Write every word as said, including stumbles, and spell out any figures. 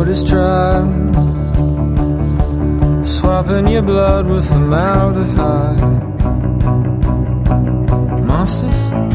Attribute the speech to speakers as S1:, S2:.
S1: Buddhist tribe, swapping your blood with formaldehyde. Monsters?